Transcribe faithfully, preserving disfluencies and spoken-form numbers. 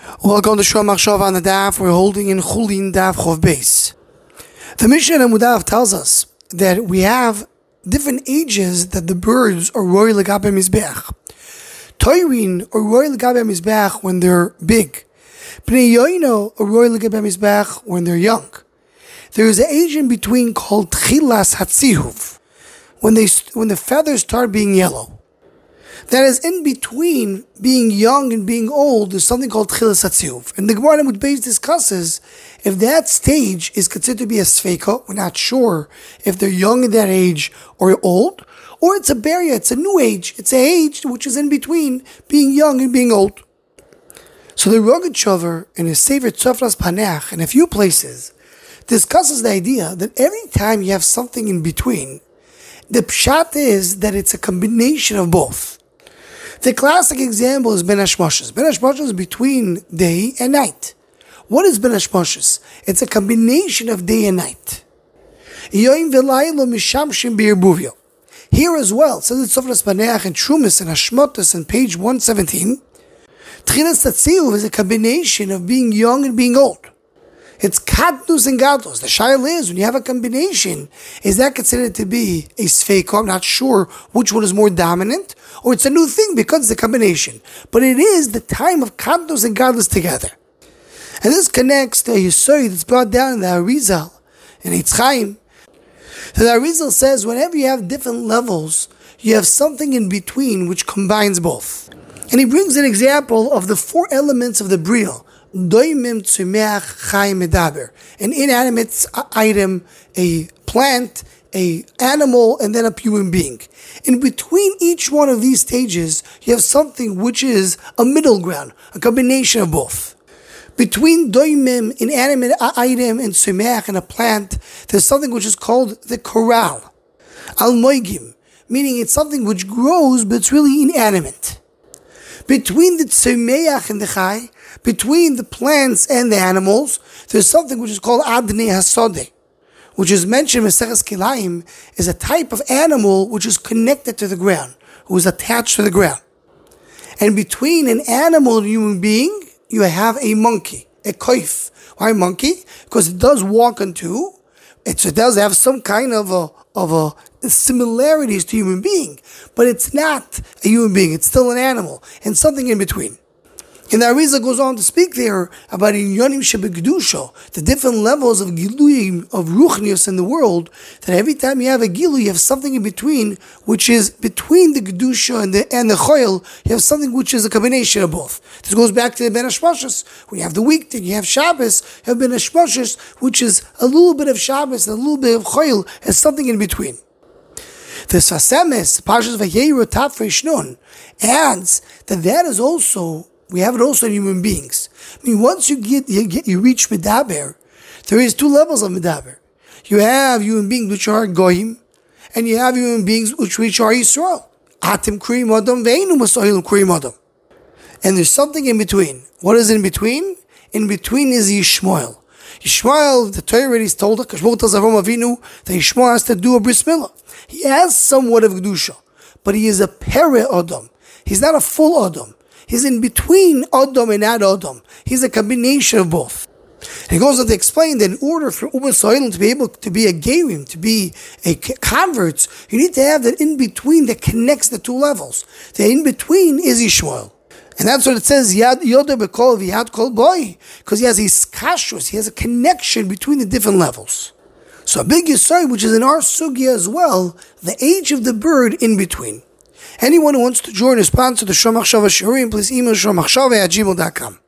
Welcome to Shom Machshava on the Daf. We're holding in Chulin Daf Chov Beis. The Mishnah in Amud tells us that we have different ages that the birds are roy legabe mizbeach. Toirin are roy legabe mizbeach when they're big. Bnei Yoino are roy legabe mizbeach when they're young. There is an age in between called Tchilas Hatzihuv, when they when the feathers start being yellow. That is, in between being young and being old, there's something called Tchilas Hatzihuv. And the Gemara in Amud Beis discusses if that stage is considered to be a Sfeika. We're not sure if they're young in that age or old, or it's a Beria, it's a new age. It's an age which is in between being young and being old. So the Rogatchover in his Sefer Tzofras Paneach, in a few places, discusses the idea that every time you have something in between, the pshat is that it's a combination of both. The classic example is Ben Hashmoshes. Ben Hashmoshes is between day and night. What is Ben Hashmoshes? It's a combination of day and night. Here as well, says it Tzofras Paneach and Trumas and Hashmotas on page one seventeen, Tchilas Hatzihuv is a combination of being young and being old. It's Katnus and Gadlus. The shaila is, when you have a combination, is that considered to be a Sfeiko? I'm not sure which one is more dominant, or it's a new thing because it's a combination. But it is the time of Katnus and Gadlus together. And this connects to a Yisoi that's brought down in the Arizal, in Eitz Chaim. So the Arizal says, whenever you have different levels, you have something in between which combines both. And he brings an example of the four elements of the Bria. Doimim tzumeach chayim medaber, an inanimate item, a plant, a animal, and then a human being. In between each one of these stages, you have something which is a middle ground, a combination of both. Between doimim, inanimate item, and tzumeach, and a plant, there's something which is called the corral. Al moigim, meaning it's something which grows, but it's really inanimate. Between the tzumeach and the chay, between the plants and the animals, there's something which is called Adnei Hasodeh, which is mentioned in Maseches Kilayim, is a type of animal which is connected to the ground, who is attached to the ground. And between an animal and a human being, you have a monkey, a koif. Why monkey? Because it does walk on two. It, it does have some kind of a of a similarities to human being, but it's not a human being. It's still an animal and something in between. And the Arizal goes on to speak there about Inyonim Shebegdusha, the different levels of Giluyim, of Ruchnius in the world, that every time you have a Gilu, you have something in between, which is between the Gedusha and the and the Choyel, you have something which is a combination of both. This goes back to the Ben Hashmoshes. When you have the weekday, you have Shabbos, you have Ben Hashmoshes, which is a little bit of Shabbos and a little bit of Choyel, has something in between. The Sasemes, Parshas Vayeiru Tafresh Nun, adds that that is also, we have it also in human beings. I mean, once you get you, get, you reach Medaber, there is two levels of Medaber. You have human beings which are Goyim, and you have human beings which, which are Yisrael. Atim Kriyim Adam, Ve'enu Masohilim Kriyim Adam. And there's something in between. What is in between? In between is Yishmael. Yishmael, the Torah already told us, Kashmol tells Avram Avinu, that Yishmael has to do a bris milah. He has somewhat of Kedusha, but he is a pere Adam. He's not a full Adam. He's in between Adam and not Adam. He's a combination of both. And he goes on to explain that in order for Ummah Soilim to be able to be a Gerim, to be a convert, you need to have that in between that connects the two levels. The in between is Yishmael. And that's what it says, Yad Yoda Bekol V'Yad Kol Boy, because he has a skashus, he has a connection between the different levels. So a big Yisai, which is in our sugya as well, the age of the bird in between. Anyone who wants to join or sponsor the Shom Machshava Shiurim, please email shom machshava at gmail dot com.